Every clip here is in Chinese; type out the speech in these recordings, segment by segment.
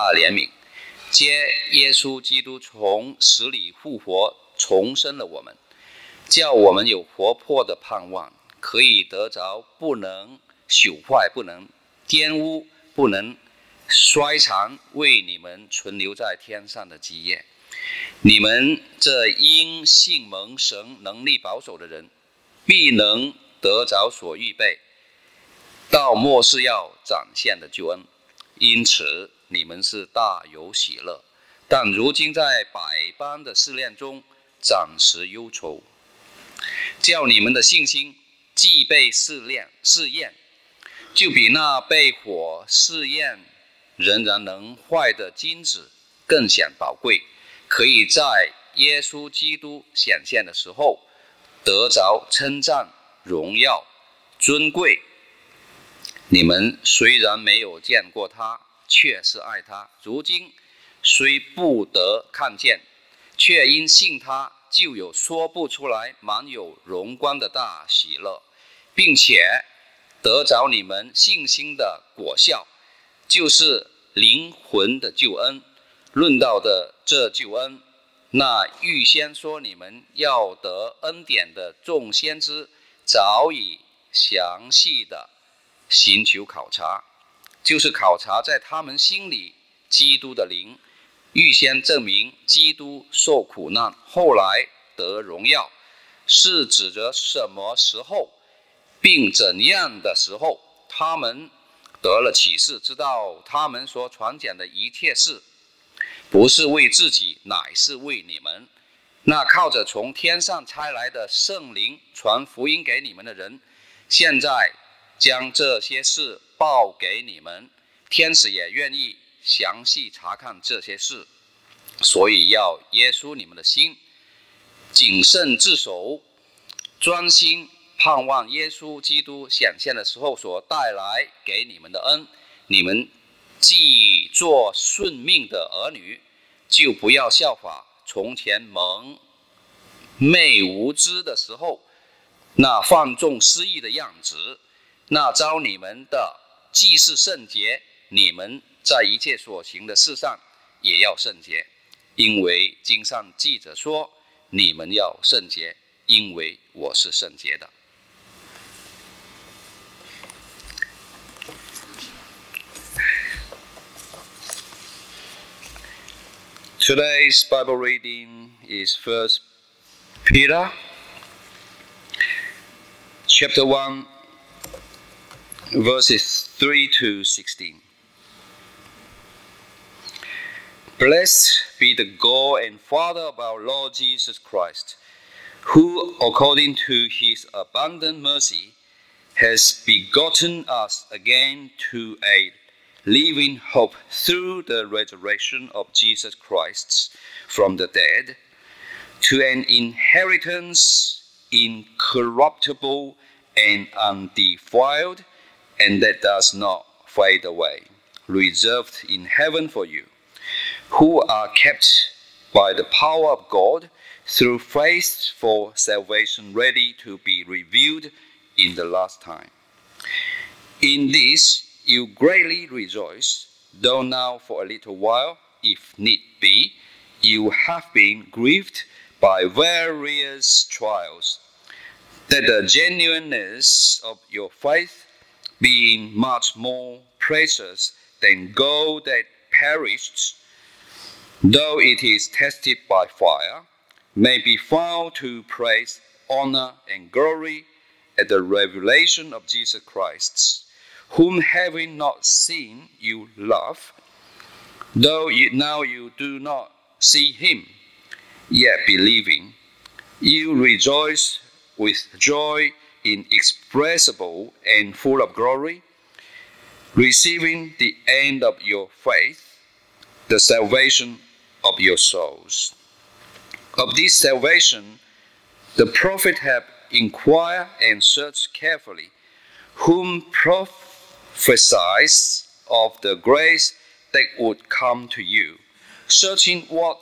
大怜悯，接耶稣基督从死里复活，重生了我们，叫我们有活泼的盼望，可以得着不能朽坏、不能玷污、不能衰残，为你们存留在天上的基业。你们这因信蒙神能力保守的人，必能得着所预备到末世要展现的救恩。因此你们是大有喜乐，但如今在百般的试炼中暂时忧愁，叫你们的信心既被试验，就比那被火试验仍然能坏的金子更显宝贵，可以在耶稣基督显现的时候得着称赞、荣耀、尊贵。你们虽然没有见过他，却是爱他；如今虽不得看见，却因信他，就有说不出来满有荣光的大喜乐，并且得着你们信心的果效，就是灵魂的救恩。论到的这救恩，那预先说你们要得恩典的众先知，早已详细的寻求考察，就是考察在他们心里基督的灵，预先证明基督受苦难，后来得荣耀，是指着什么时候，并怎样的时候，他们得了启示，知道他们所传讲的一切事，不是为自己，乃是为你们。那靠着从天上差来的圣灵传福音给你们的人，现在将这些事报给你们，天使也愿意详细查看这些事，所以要约束你们的心，谨慎自守，专心盼望耶稣基督显现的时候所带来给你们的恩。你们既做顺命的儿女，就不要效法从前蒙昧无知的时候那放纵私意的样子。那召你们的既是圣洁，你们在一切所行的事上也要圣洁，因为经上记着说，你们要圣洁，因为我是圣洁的。Today's Bible reading is 1 Peter chapter 1, verses 3 to 16. Blessed be the God and Father of our Lord Jesus Christ, who, according to his abundant mercy, has begotten us again to a living hope through the resurrection of Jesus Christ from the dead, to an inheritance incorruptible and undefiled, and that does not fade away, reserved in heaven for you, who are kept by the power of God through faith for salvation, ready to be revealed in the last time. In this you greatly rejoice, though now for a little while, if need be, you have been grieved by various trials, that the genuineness of your faith, being much more precious than gold that perishes, though it is tested by fire, may be found to praise, honor, and glory at the revelation of Jesus Christ, whom having not seen you love, though now you do not see him, yet believing, you rejoice with joy inexpressible and full of glory, receiving the end of your faith, the salvation of your souls. Of this salvation the prophet have inquired and searched carefully, whom prophesies of the grace that would come to you, searching what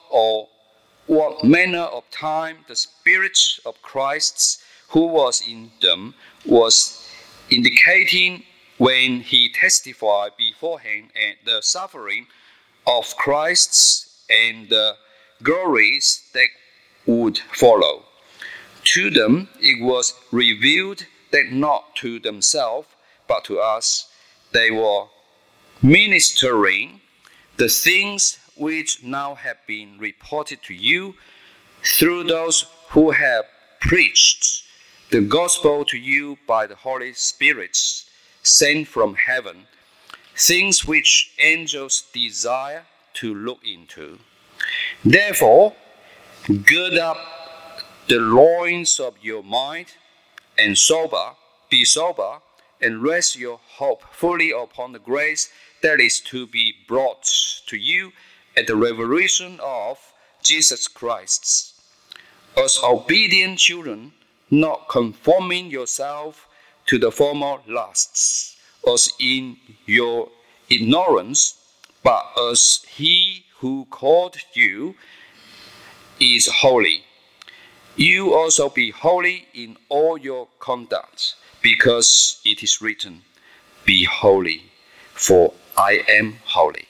manner of time the Spirit of Christ who was in them was indicating when he testified beforehand and the suffering of Christ and the glories that would follow. To them it was revealed that not to themselves, but to us, they were ministering the things which now have been reported to you through those who have preached the gospel to you by the Holy Spirit sent from heaven, things which angels desire to look into. Therefore, gird up the loins of your mind and be sober, and rest your hope fully upon the grace that is to be brought to you at the revelation of Jesus Christ. As obedient children, not conforming yourself to the former lusts, as in your ignorance, but as he who called you is holy. You also be holy in all your conduct, because it is written, Be holy, for I am holy.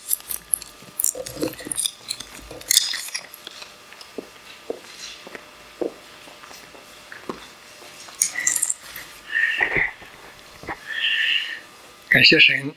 感谢神。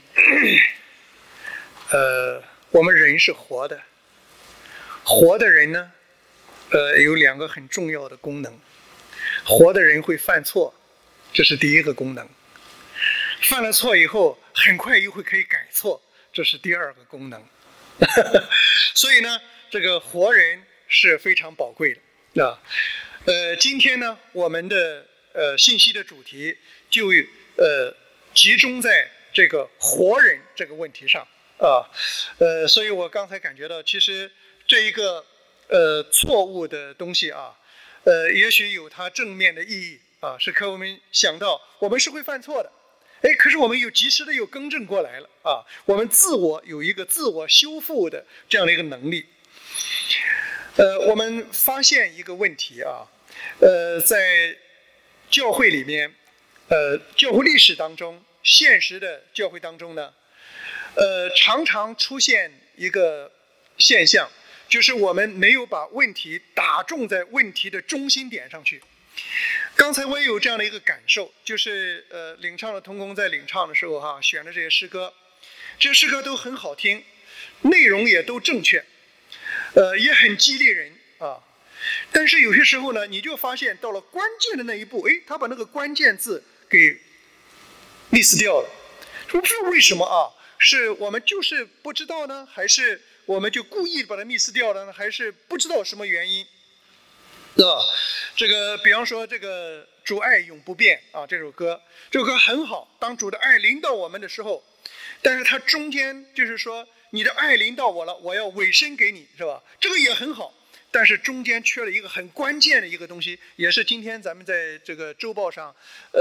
我们人是活的，活的人呢，有2个很重要的功能。活的人会犯错，这是第一个功能。犯了错以后，很快又会可以改错，这是第2个功能。所以呢，这个活人是非常宝贵的啊。今天呢，我们的信息的主题就集中在这个活人这个问题上啊。所以我刚才感觉到，其实这一个错误的东西啊，也许有它正面的意义啊，是可我们想到我们是会犯错的。可是我们及时的又更正过来了啊！我们有一个自我修复的这样的一个能力。我们发现一个问题啊，在教会里面，教会历史当中，现实的教会当中呢，常常出现一个现象，就是我们没有把问题打中在问题的中心点上去。刚才我也有这样的一个感受，就是领唱的同工在领唱的时候选的这些诗歌，这些诗歌都很好听，内容也都正确，也很激励人啊。但是有些时候呢，你就发现到了关键的那一步，他把那个关键字给 miss 掉了。不知道为什么啊？是我们就是不知道呢，还是我们就故意把它 miss 掉了呢？还是不知道什么原因？这个比方说这个主爱永不变啊，这首歌很好。当主的爱临到我们的时候，但是它中间就是说你的爱临到我了，我要委身给你，是吧？这个也很好，但是中间缺了一个很关键的一个东西，也是今天咱们在这个周报上，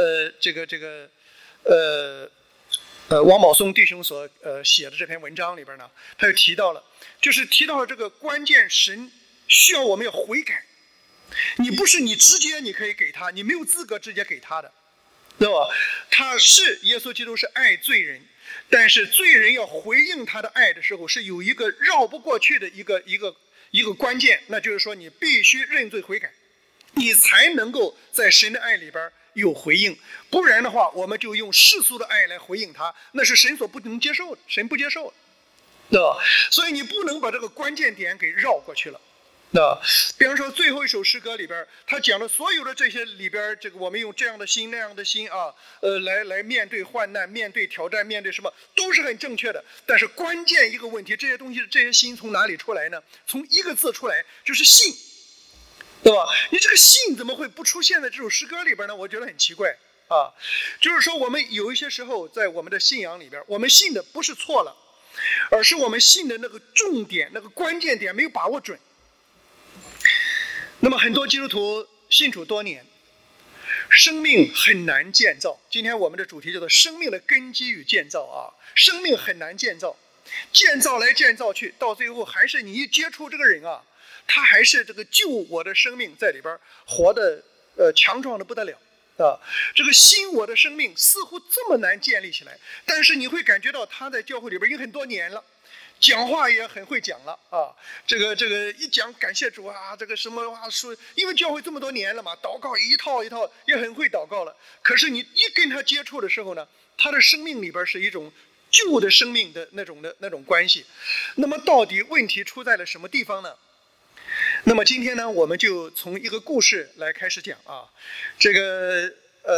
王宝松弟兄所写的这篇文章里边呢，他就提到了这个关键，神需要我们要悔改。你不是你直接你可以给他，你没有资格直接给他的，对吧？他是耶稣基督是爱罪人，但是罪人要回应他的爱的时候，是有一个绕不过去的一个关键，那就是说你必须认罪悔改，你才能够在神的爱里边有回应。不然的话，我们就用世俗的爱来回应他，那是神所不能接受的，神不接受的，对吧？所以你不能把这个关键点给绕过去了。比方说最后一首诗歌里边，他讲的所有的这些里边，这个我们用这样的心那样的心啊，来面对患难，面对挑战，面对什么都是很正确的。但是关键一个问题，这些东西这些心从哪里出来呢？从一个字出来，就是信，对吧？你这个信怎么会不出现在这首诗歌里边呢？我觉得很奇怪啊。就是说我们有一些时候在我们的信仰里边，我们信的不是错了，而是我们信的那个重点那个关键点没有把握准。那么很多基督徒信主多年，生命很难建造。今天我们的主题叫做生命的根基与建造啊，生命很难建造，建造来建造去，到最后还是你一接触这个人啊，他还是这个救我的生命在里边活的强壮的不得了啊。这个新我的生命似乎这么难建立起来，但是你会感觉到他在教会里边已经很多年了， 讲话也很会讲了啊，这个一讲感谢主啊，这个什么话说，因为教会这么多年了嘛，祷告一套一套也很会祷告了。可是你一跟他接触的时候呢，他的生命里边是一种旧的生命的那种关系。那么到底问题出在了什么地方呢？那么今天呢，我们就从一个故事来开始讲啊，这个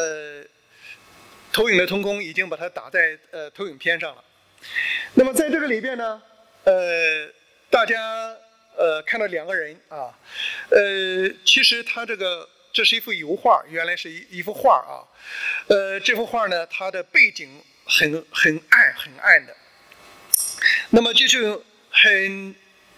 投影的同工已经把它打在投影片上了。那么在这个里边呢，大家看到两个人啊，其实他这是一幅油画，原来是一幅画啊，这幅画呢，它的背景很暗的，那么就是很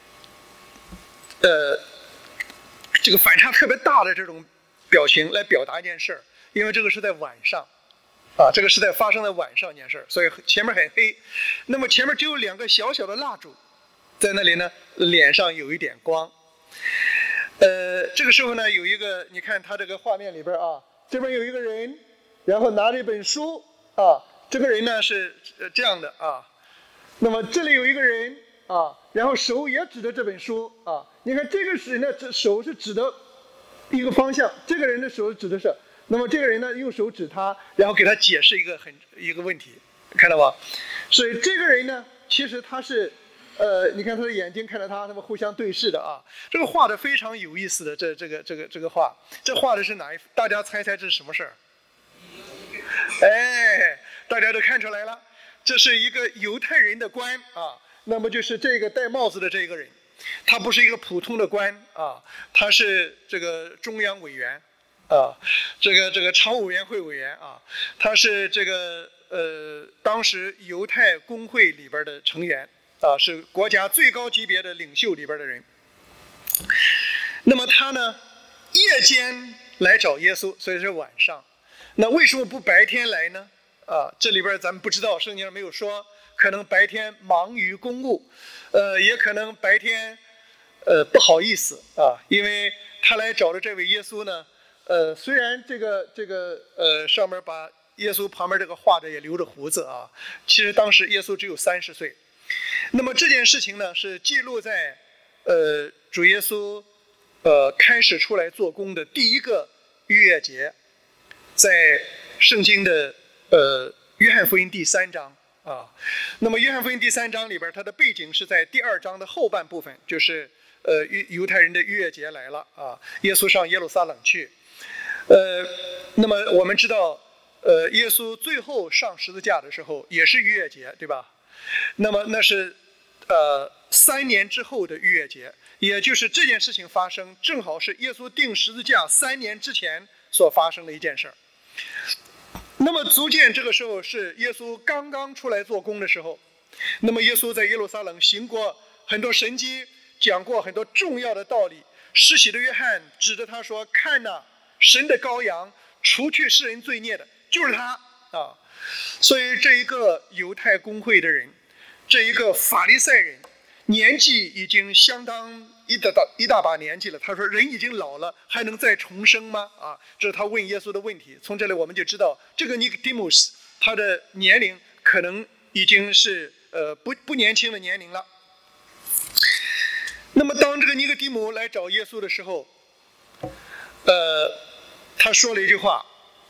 这个反差特别大的这种表情来表达一件事儿，因为这个是在晚上。这个是在发生在晚上一件事，所以前面很黑。那么前面只有2个小小的蜡烛，在那里呢，脸上有一点光。这个时候呢，有一个，你看他这个画面里边啊，这边有一个人，然后拿着一本书啊，这个人呢是这样的啊。那么这里有一个人啊，然后手也指着这本书啊。你看这个人呢，这手是指的一个方向，这个人的手指的是。那么这个人呢，用手指他，然后给他解释一个问题，看到吧？所以这个人呢，其实他是，你看他的眼睛看着他们互相对视的啊。这个画的非常有意思的，这个画，这画的是哪一幅？大家猜猜这是什么事儿？哎，大家都看出来了，这是一个犹太人的官啊。那么就是这个戴帽子的这个人，他不是一个普通的官啊，他是这个中央委员。这个常务委员会委员啊，他是这个当时犹太公会里边的成员啊，是国家最高级别的领袖里边的人。那么他呢，夜间来找耶稣，所以是晚上。那为什么不白天来呢？这里边咱们不知道，圣经上没有说，可能白天忙于公务，也可能白天不好意思啊，因为他来找的这位耶稣呢。虽然这个上面把耶稣旁边这个画着也留着胡子啊，其实当时耶稣只有30岁。那么这件事情呢，是记录在主耶稣开始出来做工的第一个逾越节，在圣经的约翰福音第3章啊。那么约翰福音第3章里边，它的背景是在第2章的后半部分，就是犹太人的逾越节来了啊，耶稣上耶路撒冷去。那么我们知道，耶稣最后上十字架的时候也是逾越节，对吧？那么那是3年之后的逾越节，也就是这件事情发生正好是耶稣钉十字架3年之前所发生的一件事儿。那么足见这个时候是耶稣刚刚出来做工的时候。那么耶稣在耶路撒冷行过很多神迹，讲过很多重要的道理。施洗的约翰指着他说：“看哪，神的羔羊，除去世人罪孽的，就是他啊！”所以这一个犹太公会的人，这一个法利赛人，年纪已经相当一大把年纪了。他说：“人已经老了，还能再重生吗？”啊，这是他问耶稣的问题。从这里我们就知道，这个尼哥底母斯他的年龄可能已经是不年轻的年龄了。那么当这个尼哥底母来找耶稣的时候，他说了一句话：“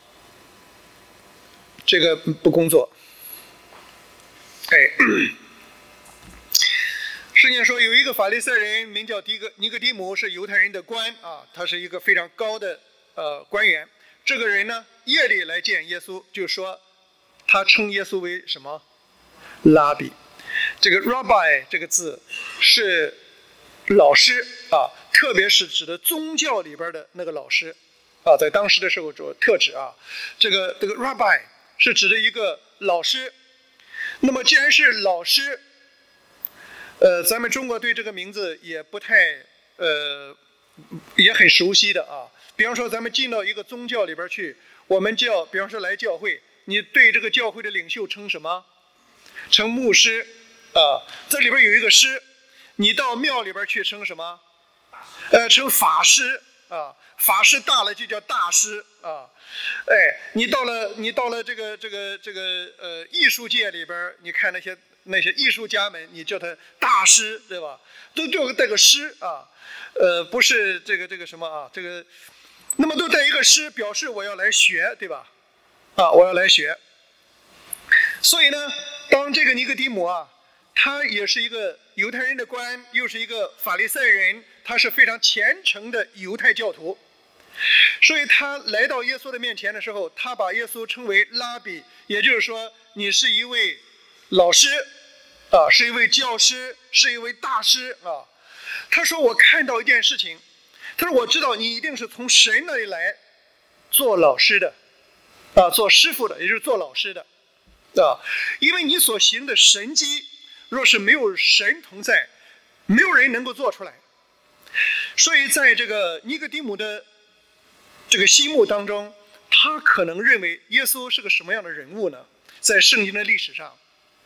这个不工作。”圣经说有一个法利赛人名叫尼哥底母，是犹太人的官啊，他是一个非常高的官员。这个人呢，夜里来见耶稣，就说他称耶稣为什么？拉比。这个 rabbi 这个字是老师啊，特别是指的宗教里边的那个老师啊，在当时的时候特指啊，这个 rabbi 是指的一个老师。那么既然是老师，咱们中国对这个名字也不太也很熟悉的啊。比方说咱们进到一个宗教里边去，我们比方说来教会，你对这个教会的领袖称什么？称牧师啊。这里边有一个师，你到庙里边去称什么？称法师啊。法师大了就叫大师啊。你到了这个艺术界里边，你看那些那些艺术家们，你叫他大师，对吧？都带个师啊，不是这个什么啊，这个，那么都带一个师，表示我要来学，对吧？啊，我要来学。所以呢，当这个尼哥底母啊，他也是一个犹太人的官，又是一个法利赛人，他是非常虔诚的犹太教徒。所以他来到耶稣的面前的时候，他把耶稣称为拉比，也就是说你是一位老师啊，是一位教师，是一位大师啊。他说我看到一件事情，他说我知道你一定是从神那里来做老师的啊，做师傅的，也就是做老师的啊，因为你所行的神迹，若是没有神同在，没有人能够做出来。所以在这个尼哥底母的这个心目当中，他可能认为耶稣是个什么样的人物呢？在圣经的历史上，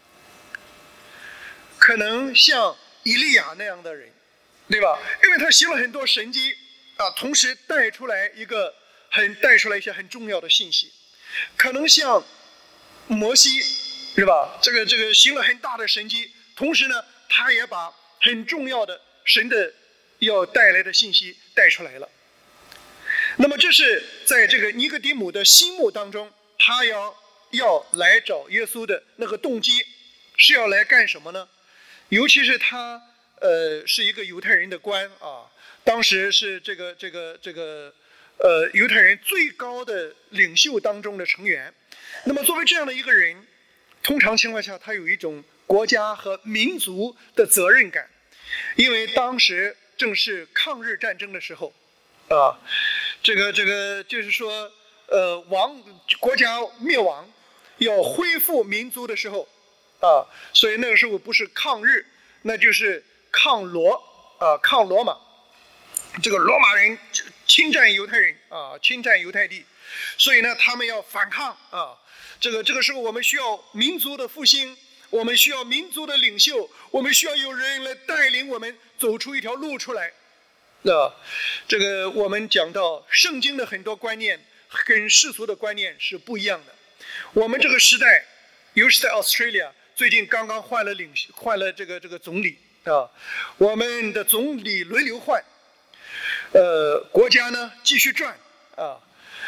可能像以利亚那样的人，对吧？因为他行了很多神迹啊，同时带出来一些很重要的信息。可能像摩西，是吧？这个行了很大的神迹，同时呢，他也把很重要的神的要带来的信息带出来了。那么这是在这个尼哥底母的心目当中，他要来找耶稣的那个动机是要来干什么呢？尤其是他是一个犹太人的官啊，当时是这个犹太人最高的领袖当中的成员。那么作为这样的一个人，通常情况下他有一种国家和民族的责任感，因为当时正是抗日战争的时候啊，这个就是说国家灭亡要恢复民族的时候啊，所以那个时候不是抗日，那就是抗罗马，这个罗马人侵占犹太人啊，侵占犹太地，所以呢他们要反抗啊。这个时候我们需要民族的复兴，我们需要民族的领袖，我们需要有人来带领我们走出一条路出来。这个我们讲到圣经的很多观念跟世俗的观念是不一样的。我们这个时代，尤其是在 Australia， 最近刚刚换了这个总理啊，我们的总理轮流换，国家呢继续转啊，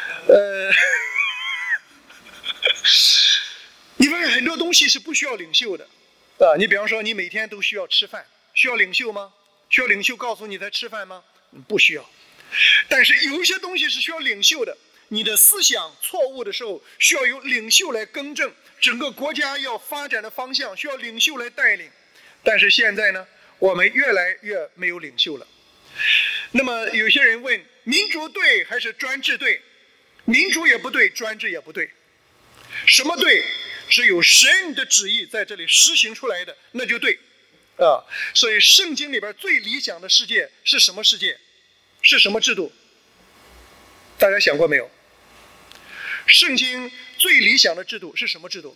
你发现很多东西是不需要领袖的啊。你比方说，你每天都需要吃饭，需要领袖吗？需要领袖告诉你在吃饭吗？不需要。但是有一些东西是需要领袖的，你的思想错误的时候，需要有领袖来更正，整个国家要发展的方向需要领袖来带领。但是现在呢，我们越来越没有领袖了。那么有些人问，民主对还是专制对？民主也不对，专制也不对。什么对？只有神的旨意在这里实行出来的，那就对啊。所以圣经里边最理想的世界是什么世界？是什么制度？大家想过没有？圣经最理想的制度是什么制度？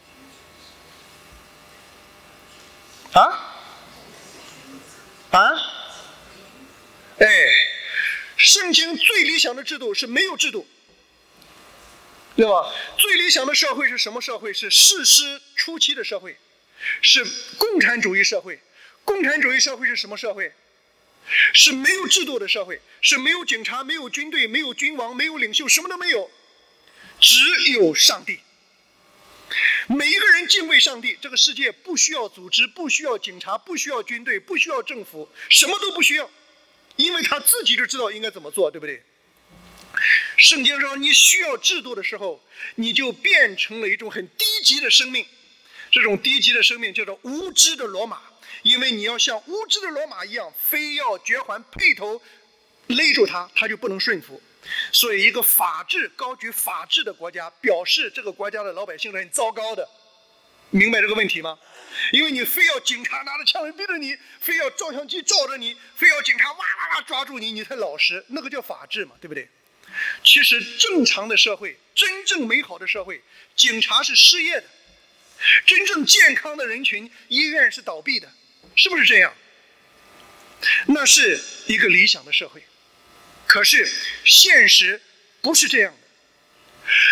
圣经最理想的制度是没有制度，对吧？最理想的社会是什么社会？是士师初期的社会，是共产主义社会。共产主义社会是什么社会？是没有制度的社会，是没有警察，没有军队，没有君王，没有领袖，什么都没有，只有上帝。每一个人敬畏上帝，这个世界不需要组织，不需要警察，不需要军队，不需要政府，什么都不需要，因为他自己就知道应该怎么做，对不对？圣经说你需要制度的时候，你就变成了一种很低级的生命，这种低级的生命叫做无知的罗马，因为你要像无知的罗马一样，非要绝环配头勒住他，他就不能顺服。所以一个法治高举法治的国家，表示这个国家的老百姓是很糟糕的。明白这个问题吗？因为你非要警察拿着枪逼着你，非要照相机照着你，非要警察哇哇哇抓住你，你才老实，那个叫法治嘛，对不对？其实正常的社会，真正美好的社会，警察是失业的，真正健康的人群，医院是倒闭的，是不是这样？那是一个理想的社会。可是现实不是这样的。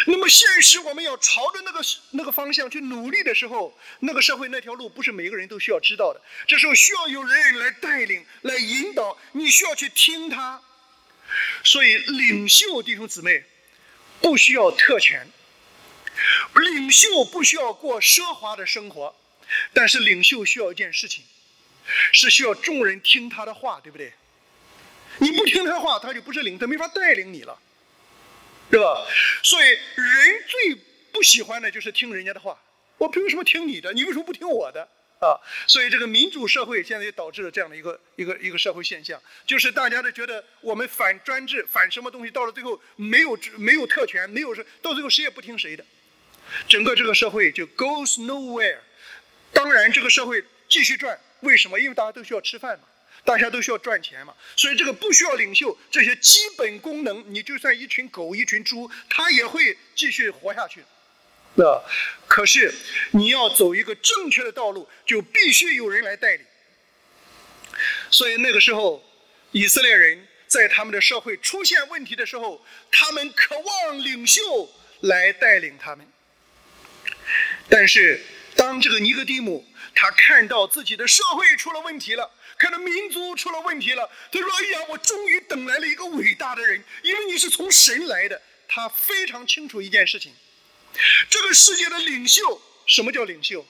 那么现实我们要朝着那个方向去努力的时候，那个社会那条路不是每个人都需要知道的，这时候需要有人来带领来引导，你需要去听他。所以领袖弟兄姊妹不需要特权，领袖不需要过奢华的生活，但是领袖需要一件事情，是需要众人听他的话，对不对？你不听他的话，他就不是领，他没法带领你了，对吧？所以人最不喜欢的就是听人家的话，我凭什么听你的？你为什么不听我的？所以这个民主社会现在也导致了这样的一个社会现象，就是大家都觉得我们反专制，反什么东西，到了最后没有特权，没有到最后谁也不听谁的，整个这个社会就 goes nowhere。当然，这个社会继续转，为什么？因为大家都需要吃饭嘛，大家都需要赚钱嘛，所以这个不需要领袖，这些基本功能，你就算一群狗、一群猪，它也会继续活下去。可是你要走一个正确的道路，就必须有人来带领。所以那个时候，以色列人在他们的社会出现问题的时候，他们渴望领袖来带领他们。但是当这个尼哥底母他看到自己的社会出了问题了，看到民族出了问题了，他说：“哎呀，我终于等来了一个伟大的人，因为你是从神来的。”他非常清楚一件事情。这个世界的领袖，什么叫领袖？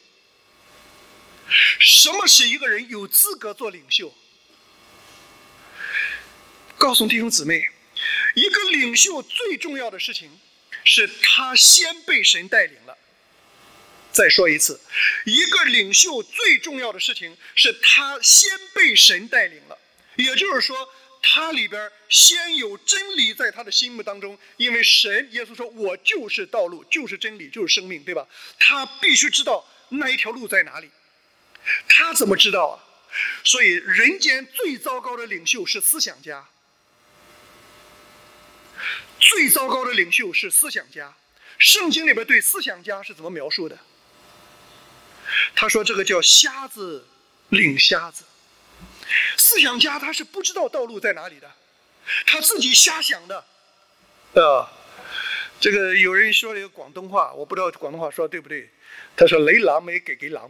什么使一个人有资格做领袖？告诉弟兄姊妹，一个领袖最重要的事情是他先被神带领了。再说一次，一个领袖最重要的事情是他先被神带领了，也就是说他里边先有真理在他的心目当中，因为神耶稣说：“我就是道路，就是真理，就是生命，对吧？”他必须知道那一条路在哪里。他怎么知道啊？所以人间最糟糕的领袖是思想家，最糟糕的领袖是思想家。圣经里边对思想家是怎么描述的？他说这个叫瞎子领瞎子。思想家他是不知道道路在哪里的，他自己瞎想的。这个有人说了一个广东话，我不知道广东话说对不对。他说：“雷狼没给狼。”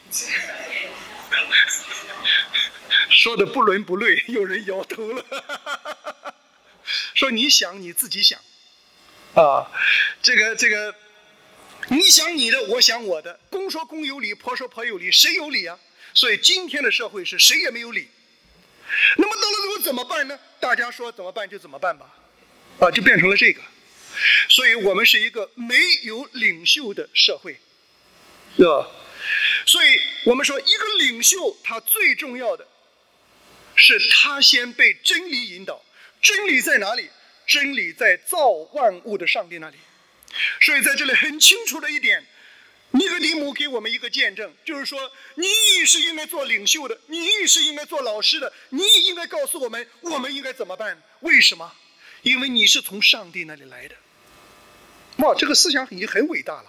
说的不伦不类，有人摇头了。说你想你自己想，这个，你想你的，我想我的，公说公有理，婆说婆有理，谁有理啊？所以今天的社会是谁也没有理。那么到了最后怎么办呢？大家说怎么办就怎么办吧，就变成了这个。所以我们是一个没有领袖的社会，对吧？所以我们说一个领袖他最重要的是他先被真理引导。真理在哪里？真理在造万物的上帝那里。所以在这里很清楚的一点，尼哥底母给我们一个见证，就是说你是应该做领袖的，你是应该做老师的，你应该告诉我们应该怎么办。为什么？因为你是从上帝那里来的。哇，这个思想已经很伟大了。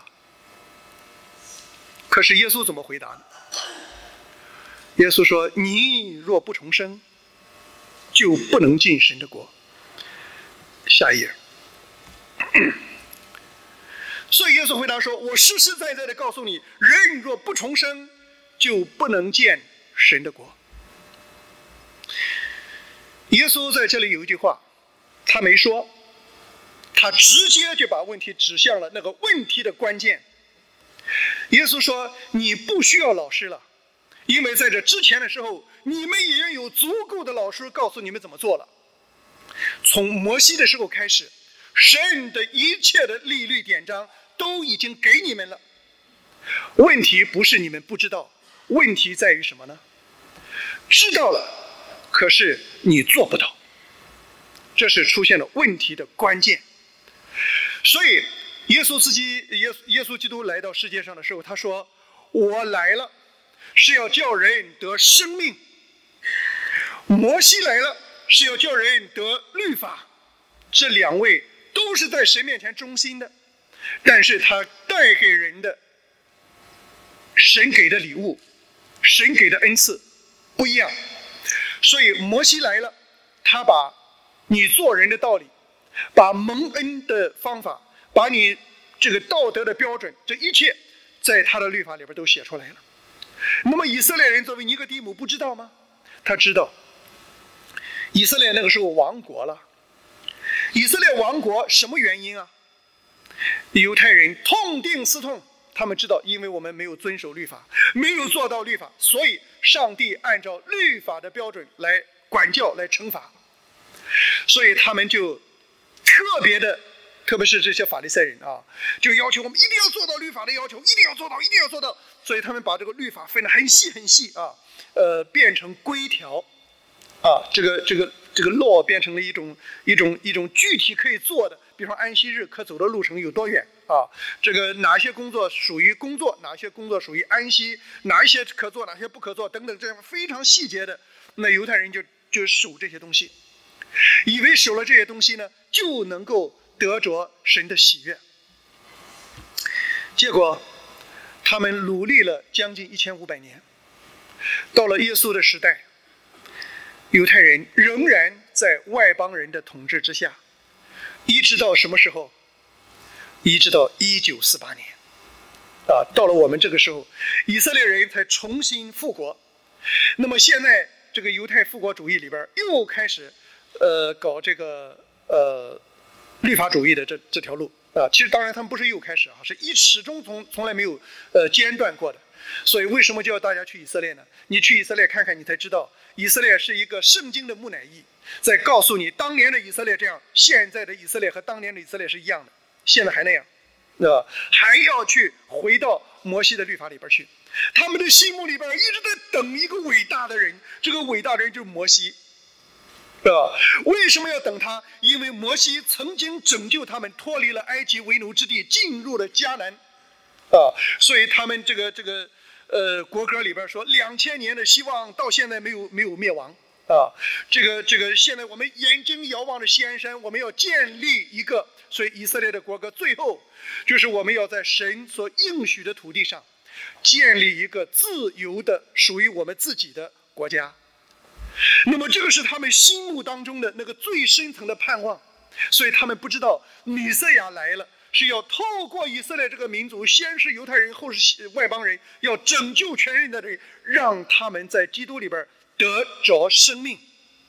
可是耶稣怎么回答呢？耶稣说：“你若不重生，就不能进神的国。”下一页。所以耶稣回答说：“我实实在在的告诉你，人若不重生，就不能见神的国。”耶稣在这里有一句话，他没说，他直接就把问题指向了那个问题的关键。耶稣说：“你不需要老师了，因为在这之前的时候，你们已经有足够的老师告诉你们怎么做了。从摩西的时候开始，神的一切的律例典章都已经给你们了。问题不是你们不知道，问题在于什么呢？知道了，可是你做不到，这是出现了问题的关键。所以耶稣基督来到世界上的时候，他说：“我来了，是要叫人得生命；摩西来了，是要叫人得律法。”这两位都是在神面前忠心的，但是他带给人的神给的礼物，神给的恩赐不一样。所以摩西来了，他把你做人的道理，把蒙恩的方法，把你这个道德的标准，这一切在他的律法里边都写出来了。那么以色列人作为尼哥底母不知道吗？他知道。以色列那个时候亡国了。以色列亡国什么原因啊？犹太人痛定思痛，他们知道，因为我们没有遵守律法，没有做到律法，所以上帝按照律法的标准来管教，来惩罚。所以他们就特别的，特别是这些法利赛人啊，就要求我们一定要做到律法的要求，一定要做到，一定要做到。所以他们把这个律法分得很细很细啊，变成规条啊，这个 law 变成了一种具体可以做的，比如说安息日可走的路程有多远啊，这个哪些工作属于工作，哪些工作属于安息，哪一些可做，哪些不可做等等，这样非常细节的。那犹太人就守这些东西，以为守了这些东西呢，就能够得着神的喜悦。结果他们努力了将近1500年，到了耶稣的时代，犹太人仍然在外邦人的统治之下，一直到什么时候？一直到1948年啊，到了我们这个时候，以色列人才重新复国。那么现在这个犹太复国主义里边又开始搞这个律法主义的这条路啊。其实当然他们不是又开始啊，是始终从来没有间断过的。所以为什么叫大家去以色列呢？你去以色列看看，你才知道以色列是一个圣经的木乃伊，在告诉你当年的以色列这样，现在的以色列和当年的以色列是一样的，现在还那样，还要去回到摩西的律法里边去。他们的心目里边一直在等一个伟大的人，这个伟大的人就是摩西，为什么要等他？因为摩西曾经拯救他们脱离了埃及为奴之地，进入了迦南所以他们这个国歌里边说2000年的希望到现在没有灭亡这个现在我们眼睛遥望着锡安山，我们要建立一个，所以以色列的国歌最后就是我们要在神所应许的土地上建立一个自由的属于我们自己的国家。那么这个是他们心目当中的那个最深层的盼望，所以他们不知道弥赛亚来了，是要透过以色列这个民族，先是犹太人，后是外邦人，要拯救全人的人，让他们在基督里边得着生命。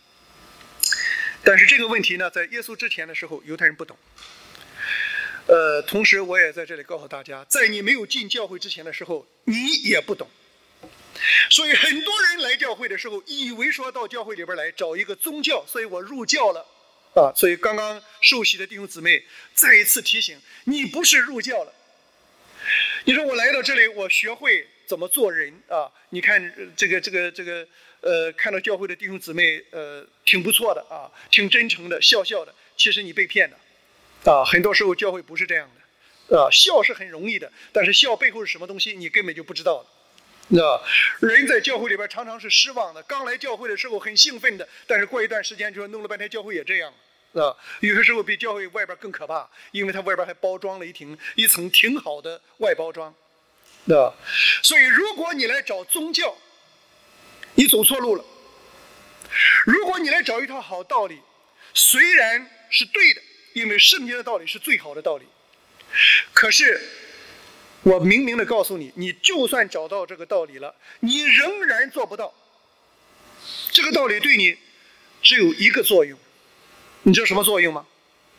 但是这个问题呢，在耶稣之前的时候，犹太人不懂。同时我也在这里告诉大家，在你没有进教会之前的时候，你也不懂。所以很多人来教会的时候，以为说到教会里边来找一个宗教，所以我入教了所以刚刚受洗的弟兄姊妹再一次提醒，你不是入教了。你说我来到这里，我学会怎么做人你看看到教会的弟兄姊妹挺不错的挺真诚的，笑笑的，其实你被骗的很多时候教会不是这样的笑是很容易的，但是笑背后是什么东西你根本就不知道的。人在教会里边常常是失望的，刚来教会的时候很兴奋的，但是过一段时间就弄了半天教会也这样有些时候比教会外边更可怕，因为它外边还包装了一层挺好的外包装所以如果你来找宗教，你走错路了。如果你来找一套好道理，虽然是对的，因为圣经的道理是最好的道理，可是我明明的告诉你，你就算找到这个道理了，你仍然做不到。这个道理对你只有一个作用，你知道什么作用吗？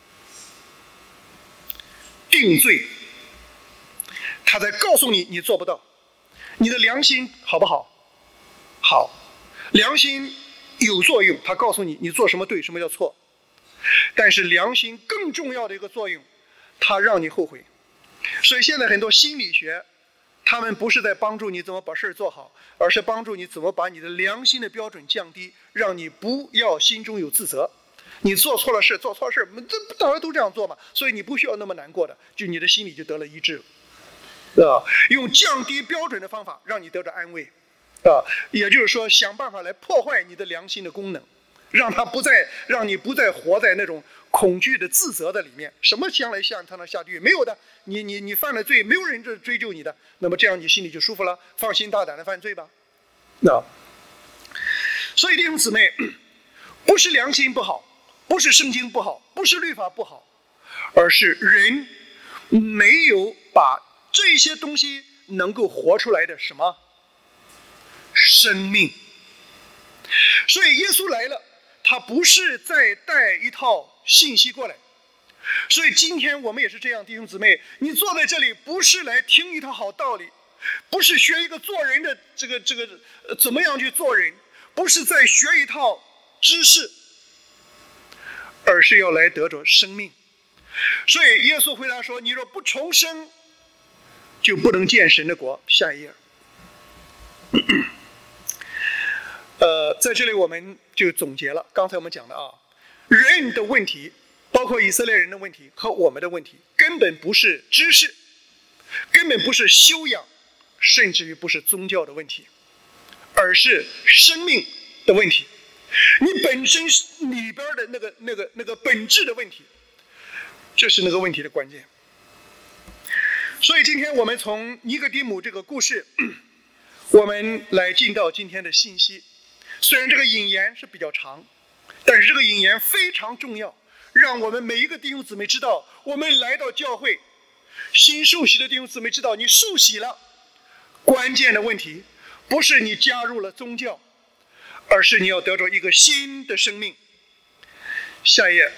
定罪。他在告诉你你做不到。你的良心好不好？好。良心有作用，他告诉你你做什么对，什么叫错。但是良心更重要的一个作用，它让你后悔。所以现在很多心理学，他们不是在帮助你怎么把事做好，而是帮助你怎么把你的良心的标准降低，让你不要心中有自责。你做错了事，这大家都这样做嘛，所以你不需要那么难过的，就你的心里就得了医治用降低标准的方法让你得着安慰也就是说想办法来破坏你的良心的功能，让你不再活在那种恐惧的自责的里面。什么将来他能下地狱？没有的，你犯了罪，没有人追究你的，那么这样你心里就舒服了，放心大胆的犯罪吧所以弟兄姊妹，不是良心不好，不是圣经不好，不是律法不好，而是人没有把这些东西能够活出来的什么生命。所以耶稣来了，他不是再带一套信息过来。所以今天我们也是这样，弟兄姊妹，你坐在这里不是来听一套好道理，不是学一个做人的这个怎么样去做人，不是在学一套知识，而是要来得着生命。所以耶稣回答说，你若不重生，就不能见神的国。下一页。在这里我们就总结了刚才我们讲的人的问题，包括以色列人的问题和我们的问题，根本不是知识，根本不是修养，甚至于不是宗教的问题，而是生命的问题，你本身里边的那个本质的问题，这是那个问题的关键。所以今天我们从尼哥底母这个故事，我们来进到今天的信息。虽然这个引言是比较长，但是这个引言非常重要，让我们每一个弟兄姊妹知道，我们来到教会，新受洗的弟兄姊妹知道，你受洗了，关键的问题不是你加入了宗教，而是你要得着一个新的生命。下一页。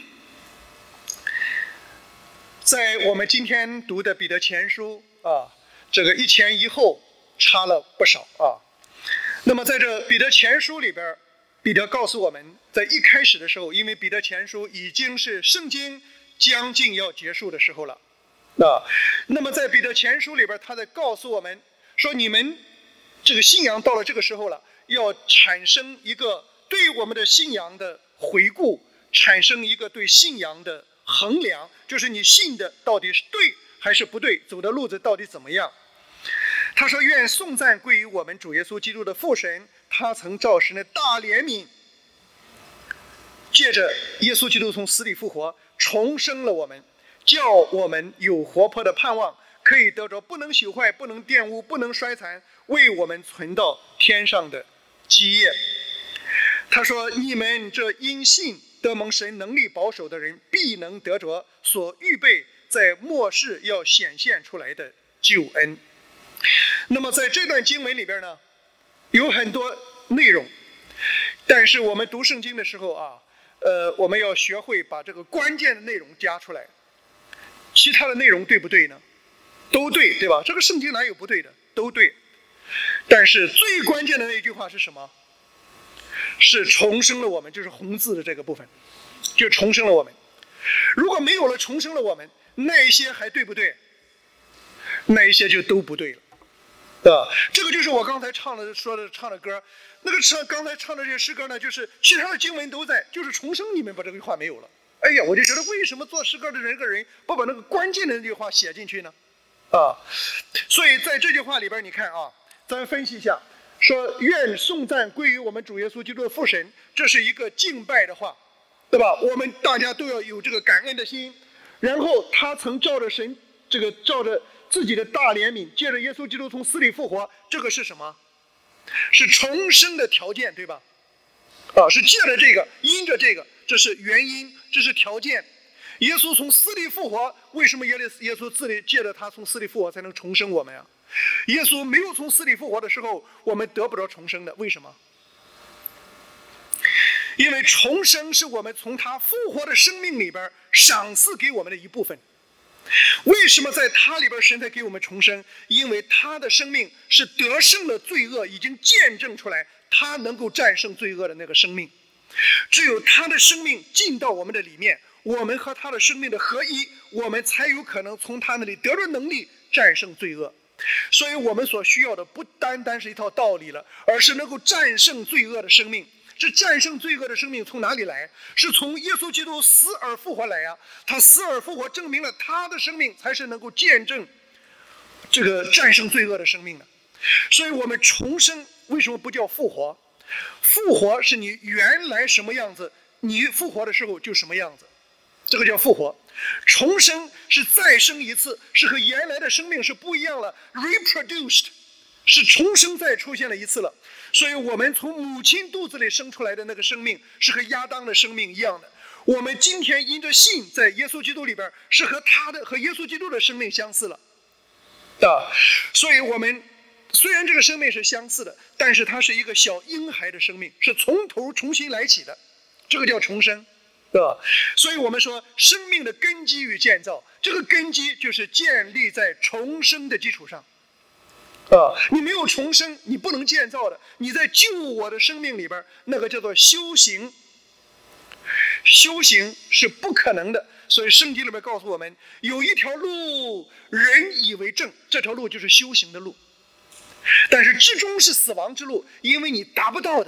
在我们今天读的彼得前书这个一前一后差了不少那么在这彼得前书里边，彼得告诉我们，在一开始的时候，因为彼得前书已经是圣经将近要结束的时候了那么在彼得前书里边，他在告诉我们说，你们这个信仰到了这个时候了，要产生一个对我们的信仰的回顾，产生一个对信仰的衡量，就是你信的到底是对还是不对，走的路子到底怎么样。他说，愿颂赞归于我们主耶稣基督的父神，他曾照神的大怜悯，借着耶稣基督从死里复活，重生了我们，叫我们有活泼的盼望，可以得着不能朽坏、不能玷污、不能衰残，为我们存到天上的基业。他说，你们这因信得蒙神能力保守的人，必能得着所预备在末世要显现出来的救恩。那么在这段经文里边呢，有很多内容，但是我们读圣经的时候我们要学会把这个关键的内容加出来，其他的内容对不对呢？都对，对吧？这个圣经哪有不对的？都对。但是最关键的那句话是什么？是重生了我们，就是红字的这个部分，就重生了我们。如果没有了重生了我们，那一些还对不对？那一些就都不对了。这个就是我刚才唱的歌，那个刚才唱的这些诗歌呢，就是其他的经文都在，就是重生，你们把这句话没有了。哎呀，我就觉得为什么做诗歌的人不把那个关键的那句话写进去呢？所以在这句话里边，你看咱们分析一下，说愿颂赞归于我们主耶稣基督的父神，这是一个敬拜的话，对吧？我们大家都要有这个感恩的心。然后他曾照着自己的大怜悯，借着耶稣基督从死里复活，这个是什么？是重生的条件，对吧？是借着这个，因着这个，这是原因，这是条件。耶稣从死里复活，为什么耶稣借着他从死里复活才能重生我们呀？耶稣没有从死里复活的时候，我们得不着重生的，为什么？因为重生是我们从他复活的生命里边赏赐给我们的一部分。为什么在他里边神才给我们重生？因为他的生命是得胜了罪恶，已经见证出来他能够战胜罪恶的那个生命。只有他的生命进到我们的里面，我们和他的生命的合一，我们才有可能从他那里得着能力战胜罪恶。所以我们所需要的不单单是一套道理了，而是能够战胜罪恶的生命。这战胜罪恶的生命从哪里来？是从耶稣基督死而复活来呀！他死而复活，证明了他的生命才是能够见证这个战胜罪恶的生命的。所以我们重生为什么不叫复活？复活是你原来什么样子，你复活的时候就什么样子，这个叫复活。重生是再生一次，是和原来的生命是不一样了 ，reproduced， 是重生再出现了一次了。所以我们从母亲肚子里生出来的那个生命是和亚当的生命一样的， 我们今天因着信在耶稣基督里边，是和耶稣基督的生命相似了所以我们虽然这个生命是相似的，但是它是一个小婴孩的生命，是从头重新来起的，这个叫重生所以我们说生命的根基与建造，这个根基就是建立在重生的基础上你没有重生，你不能建造的。你在救我的生命里边，那个叫做修行，修行是不可能的。所以圣经里面告诉我们，有一条路人以为正，这条路就是修行的路，但是至终是死亡之路，因为你达不到的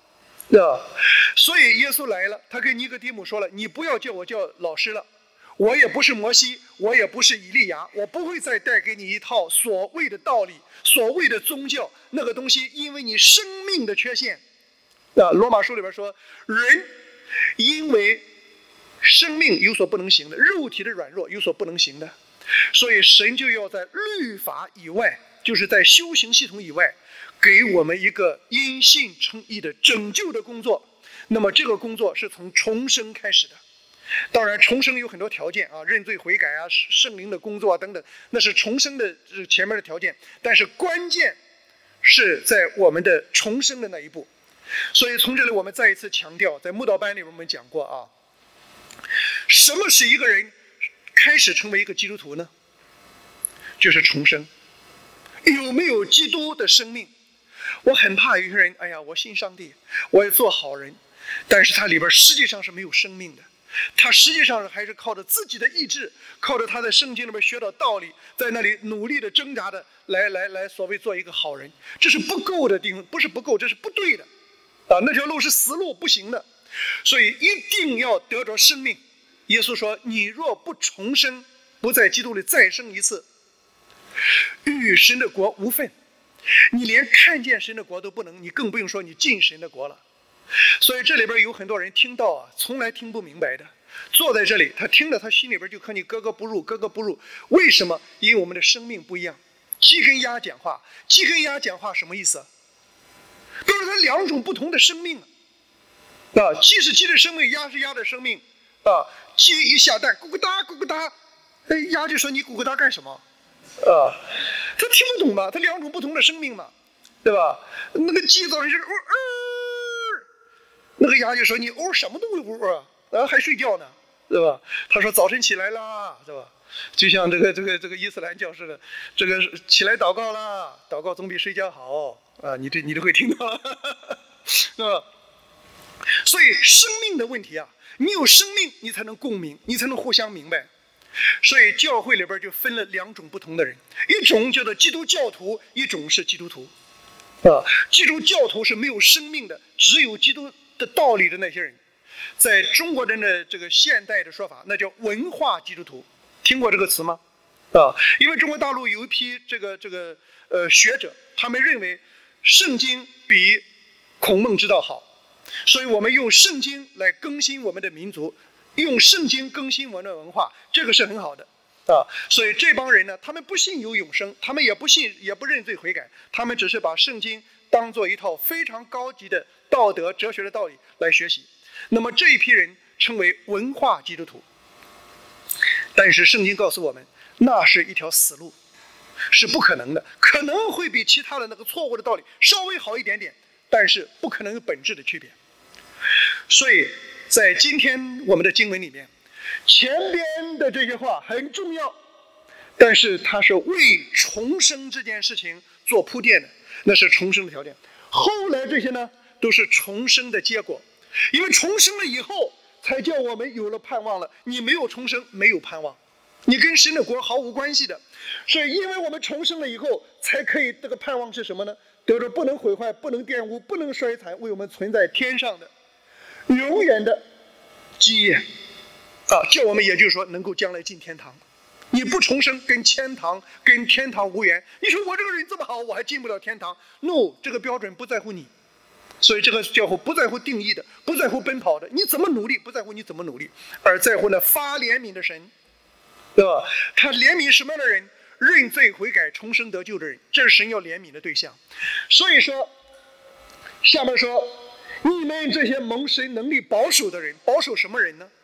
所以耶稣来了，他跟尼哥底母说了，你不要叫我叫老师了，我也不是摩西，我也不是以利亚，我不会再带给你一套所谓的道理，所谓的宗教，那个东西因为你生命的缺陷罗马书里边说，人因为生命有所不能行的，肉体的软弱有所不能行的，所以神就要在律法以外，就是在修行系统以外，给我们一个因信称义的拯救的工作。那么这个工作是从重生开始的。当然重生有很多条件认罪悔改圣灵的工作等等，那是重生的前面的条件，但是关键是在我们的重生的那一步。所以从这里我们再一次强调，在慕道班里我们讲过什么是一个人开始成为一个基督徒呢？就是重生。有没有基督的生命？我很怕有些人我信上帝，我也做好人，但是他里边实际上是没有生命的，他实际上还是靠着自己的意志，靠着他在圣经里面学到道理，在那里努力的挣扎的来所谓做一个好人，这是不够的，不是不够，这是不对的那条路是死路，不行的。所以一定要得着生命。耶稣说，你若不重生，不在基督里再生一次，与神的国无分。你连看见神的国都不能，你更不用说你进神的国了。所以这里边有很多人听到从来听不明白的，坐在这里他听着，他心里边就和你格格不入，格格不入。为什么？因为我们的生命不一样。鸡跟鸭讲话，鸡跟鸭讲话什么意思？都是它两种不同的生命鸡是鸡的生命，鸭是鸭的生命鸡一下蛋咕咕哒咕咕哒，鸭就说你咕咕哒干什么他听不懂吧？他两种不同的生命嘛，对吧？那个鸡早上就是那个鸭就说你什么都会还睡觉呢，对吧？他说早晨起来啦，对吧？就像这个伊斯兰教似的，这个起来祷告啦，祷告总比睡觉好你都会听到所以生命的问题你有生命，你才能共鸣，你才能互相明白。所以教会里边就分了两种不同的人，一种叫做基督教徒，一种是基督徒基督教徒是没有生命的，只有基督的道理的那些人。在中国人的这个现代的说法，那叫文化基督徒，听过这个词吗因为中国大陆有一批这个学者，他们认为圣经比孔孟之道好，所以我们用圣经来更新我们的民族，用圣经更新我们的文化，这个是很好的所以这帮人呢，他们不信有永生，他们也不信，也不认罪悔改，他们只是把圣经当做一套非常高级的道德哲学的道理来学习。那么这一批人称为文化基督徒。但是圣经告诉我们，那是一条死路，是不可能的，可能会比其他的那个错误的道理稍微好一点点，但是不可能有本质的区别。所以在今天我们的经文里面，前边的这些话很重要，但是它是为重生这件事情做铺垫的，那是重生的条件。后来这些呢，都是重生的结果，因为重生了以后才叫我们有了盼望了。你没有重生，没有盼望，你跟神的国毫无关系的。是因为我们重生了以后，才可以，这个盼望是什么呢？得着不能毁坏、不能玷污、不能衰残，为我们存在天上的永远的基业叫我们也就是说能够将来进天堂。你不重生，跟天堂无缘。你说我这个人这么好，我还进不了天堂 ？No， 这个标准不在乎你。所以这个叫不在乎定义的，不在乎奔跑的，你怎么努力不在乎你怎么努力，而在乎呢发怜悯的神，对吧？他怜悯什么样的人？认罪悔改重生得救的人，这是神要怜悯的对象。所以说下面说，你们这些蒙神能力保守的人，保守什么人呢？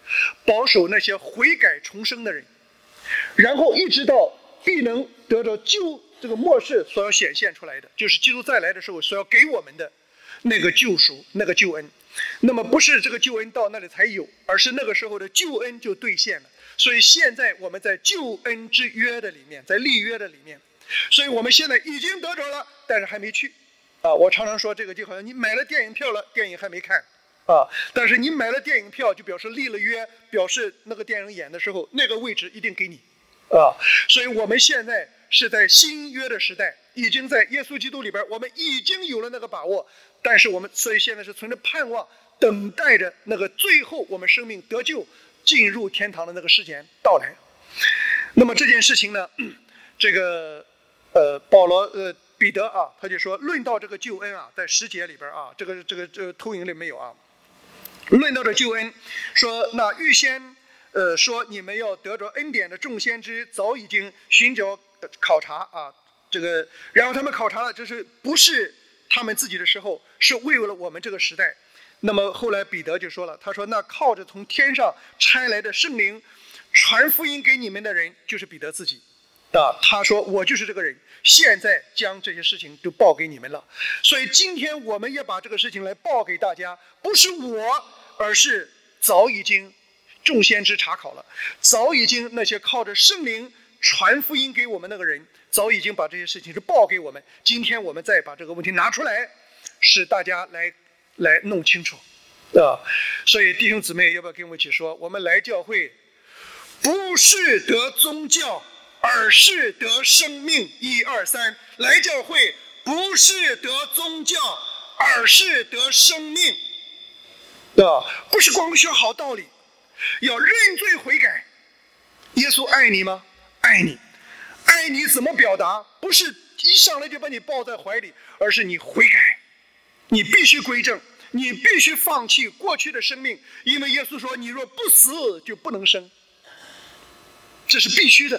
保守那些悔改重生的人，然后一直到必能得到这个末世所要显现出来的，就是基督再来的时候所要给我们的那个救赎，那个救恩。那么不是这个救恩到那里才有，而是那个时候的救恩就兑现了。所以现在我们在救恩之约的里面，在立约的里面，所以我们现在已经得着了，但是还没去啊。我常常说这个就好像你买了电影票了，电影还没看啊，但是你买了电影票就表示立了约，表示那个电影演的时候那个位置一定给你啊。所以我们现在是在新约的时代，已经在耶稣基督里边，我们已经有了那个把握，但是我们所以现在是存着盼望，等待着那个最后我们生命得救进入天堂的那个时间到来。那么这件事情呢，这个彼得啊，他就说论到这个救恩啊，在10节里边啊，这个投影里没有啊。论到这救恩，说那预先说你们要得着恩典的众先知早已经寻找考察啊，这个然后他们考察了，这是不是他们自己的时候，是为了我们这个时代。那么后来彼得就说了，他说那靠着从天上差来的圣灵传福音给你们的人就是彼得自己啊。他说我就是这个人，现在将这些事情都报给你们了。所以今天我们也把这个事情来报给大家，不是我，而是早已经众先知查考了，早已经那些靠着圣灵传福音给我们那个人，早已经把这些事情是报给我们。今天我们再把这个问题拿出来，使大家来弄清楚啊。所以弟兄姊妹，要不要跟我一起说，我们来教会不是得宗教，而是得生命。1、2、3，来教会不是得宗教，而是得生命啊！不是光学好道理，要认罪悔改。耶稣爱你吗？爱你。爱你怎么表达？不是一上来就把你抱在怀里，而是你悔改，你必须归正，你必须放弃过去的生命，因为耶稣说你若不死就不能生，这是必须的。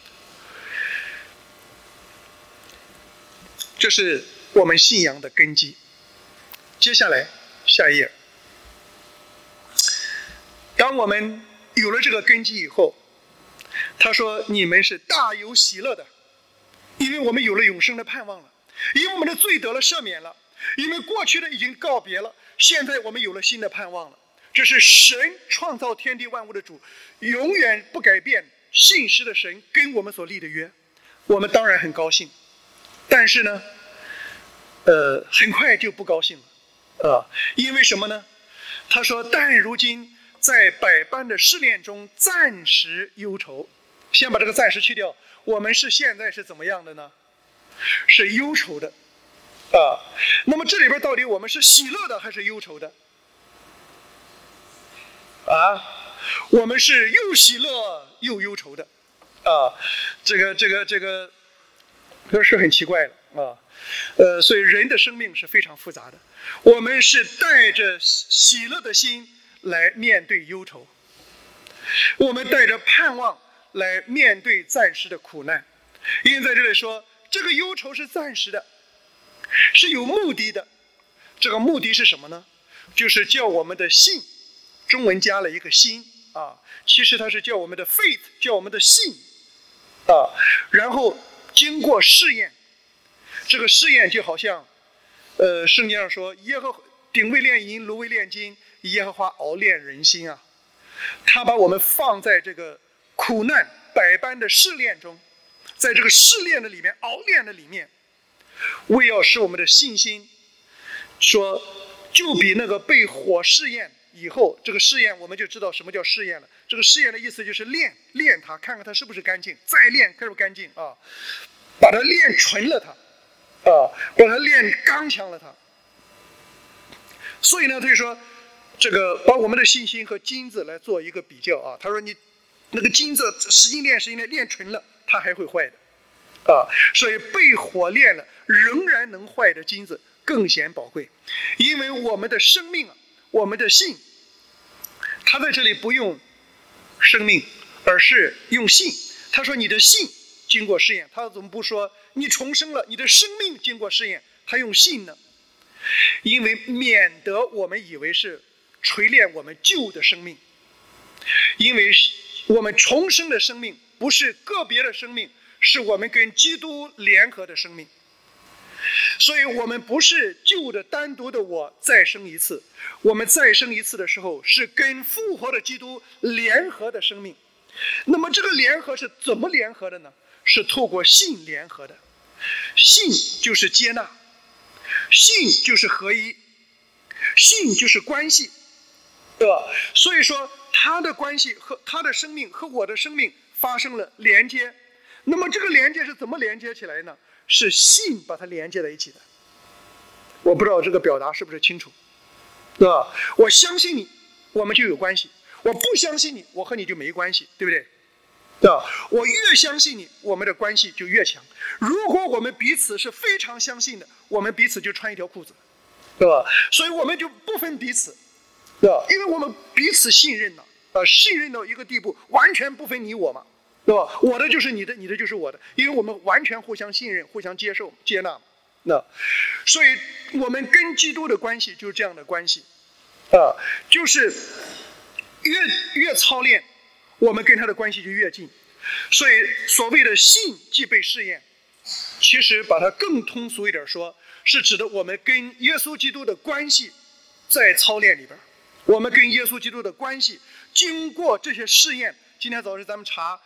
这是我们信仰的根基。接下来下一页，当我们有了这个根基以后，他说你们是大有喜乐的，因为我们有了永生的盼望了，因为我们的罪得了赦免了，因为过去的已经告别了，现在我们有了新的盼望了。这是神创造天地万物的主，永远不改变信实的神跟我们所立的约，我们当然很高兴。但是呢很快就不高兴了因为什么呢？他说但如今在百般的试炼中暂时忧愁。先把这个暂时去掉，我们现在是怎么样的呢？是忧愁的那么这里边到底我们是喜乐的还是忧愁的我们是又喜乐又忧愁的这个是很奇怪的所以人的生命是非常复杂的。我们是带着喜乐的心来面对忧愁，我们带着盼望来面对暂时的苦难。因为在这里说这个忧愁是暂时的，是有目的的。这个目的是什么呢？就是叫我们的信，中文加了一个心其实它是叫我们的 faith， 叫我们的信然后经过试验。这个试验就好像圣经上说耶和华鼎为炼银，炉为炼金，耶和华熬炼人心他把我们放在这个苦难百般的试炼中，在这个试炼的里面，熬炼的里面，为要使我们的信心说就比那个被火试验以后，这个试验我们就知道什么叫试验了。这个试验的意思就是练它，看看它是不是干净，再练是不是干净把它练纯了它把它练刚强了它。所以呢他就说这个把我们的信心和金子来做一个比较他说你那个金子使劲练纯了，它还会坏的所以被火炼了仍然能坏的金子更显宝贵。因为我们的生命我们的信，他在这里不用生命，而是用信。他说你的信经过试验，他怎么不说你重生了，你的生命经过试验？他用信呢，因为免得我们以为是锤炼我们旧的生命因为我们重生的生命不是个别的生命，是我们跟基督联合的生命。所以我们不是旧的单独的我再生一次，我们再生一次的时候是跟复活的基督联合的生命。那么这个联合是怎么联合的呢？是透过信联合的。信就是接纳，信就是合一，信就是关系，对吧？所以说他的关系和他的生命和我的生命发生了连接。那么这个连接是怎么连接起来呢？是信把它连接在一起的。我不知道这个表达是不是清楚，对吧？我相信你，我们就有关系；我不相信你，我和你就没关系，对不对？对吧？我越相信你，我们的关系就越强。如果我们彼此是非常相信的，我们彼此就穿一条裤子，对吧？所以我们就不分彼此，对吧？因为我们彼此信任了，信任到一个地步，完全不分你我嘛，对吧？我的就是你的，你的就是我的，因为我们完全互相信任、互相接受、接纳。所以我们跟基督的关系就是这样的关系，就是越操练，我们跟他的关系就越近。所以所谓的信既被试验，其实把它更通俗一点说，是指的我们跟耶稣基督的关系在操练里边，我们跟耶稣基督的关系经过这些试验。今天早上咱们查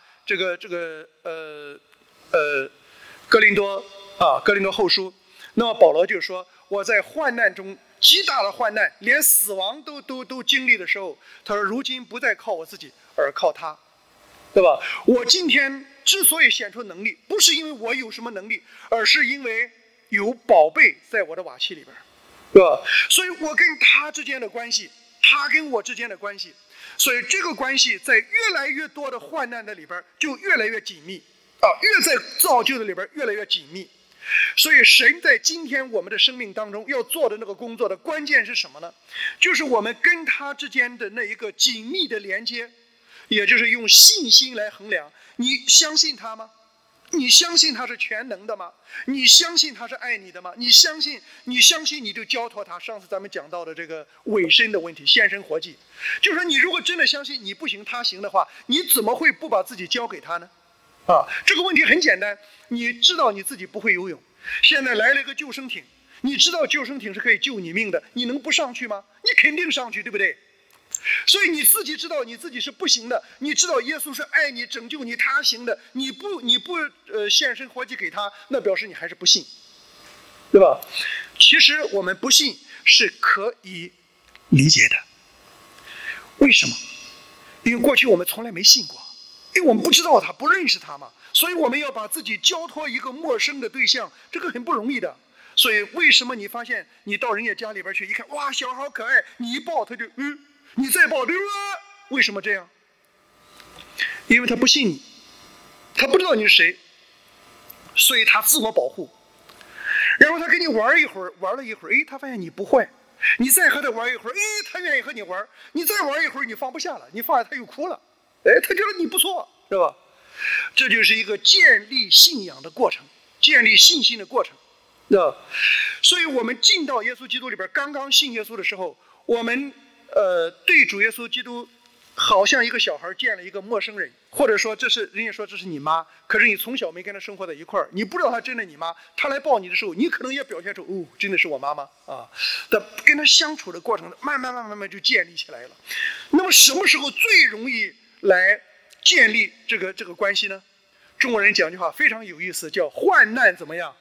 哥林多后书，那么保罗就说，我在患难中，极大的患难，连死亡都经历的时候，他说如今不再靠我自己，而靠他，对吧？我今天之所以显出能力，不是因为我有什么能力，而是因为有宝贝在我的瓦器里边，对吧？所以我跟他之间的关系，他跟我之间的关系，所以这个关系在越来越多的患难的里边就越来越紧密，越在造就的里边越来越紧密。所以神在今天我们的生命当中要做的那个工作的关键是什么呢？就是我们跟他之间的那一个紧密的连接，也就是用信心来衡量。你相信他吗？你相信他是全能的吗？你相信他是爱你的吗？你相信你就交托他。上次咱们讲到的这个委身的问题，献身活祭，就是说你如果真的相信你不行他行的话，你怎么会不把自己交给他呢？这个问题很简单，你知道你自己不会游泳，现在来了一个救生艇，你知道救生艇是可以救你命的，你能不上去吗？你肯定上去，对不对？所以你自己知道你自己是不行的，你知道耶稣是爱你拯救你，他行的，你不献身活祭给他，那表示你还是不信，对吧？其实我们不信是可以理解的。为什么？因为过去我们从来没信过，因为我们不知道他，不认识他嘛，所以我们要把自己交托一个陌生的对象，这个很不容易的。所以为什么你发现你到人家家里边去一看，哇，小孩好可爱，你一抱他就你再抱对吧？为什么这样？因为他不信你，他不知道你是谁，所以他自我保护。然后他跟你玩一会儿，玩了一会儿，他发现你不坏，你再和他玩一会儿，他愿意和你玩，你再玩一会儿，你放不下了，你放下他又哭了，他觉得你不错，是吧？这就是一个建立信仰的过程，建立信心的过程，对吧？所以我们进到耶稣基督里边，刚刚信耶稣的时候，我们对主耶稣基督好像一个小孩见了一个陌生人，或者说人家说这是你妈，可是你从小没跟他生活在一块儿，你不知道他真的你妈，他来抱你的时候，你可能也表现出真的是我妈妈啊。但跟他相处的过程慢慢就建立起来了。那么什么时候最容易来建立这个关系呢？中国人讲句话非常有意思，叫患难怎么样？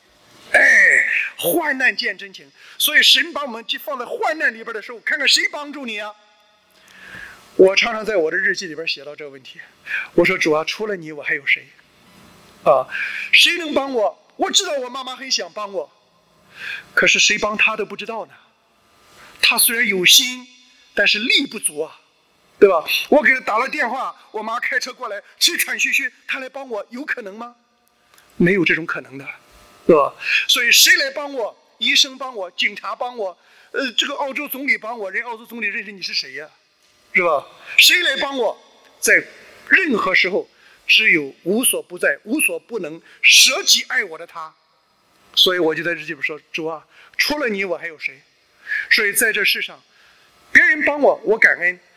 患难见真情。所以神把我们放在患难里边的时候，看看谁帮助你啊？我常常在我的日记里边写到这个问题，我说主啊，除了你我还有谁谁能帮我？我知道我妈妈很想帮我，可是谁帮她都不知道呢。她虽然有心，但是力不足啊，对吧？我给她打了电话，我妈开车过来，气喘吁吁，她来帮我，有可能吗？没有这种可能的，对吧？所以谁来帮我？医生帮我，警察帮我，这个澳洲总理帮我，澳洲总理认识你是谁呀？是吧？谁来帮我？在任何时候，只有无所不在、无所不能、舍己爱我的他。所以我就在日记里说：主啊，除了你我还有谁？所以在这世上，别人帮我，我感恩；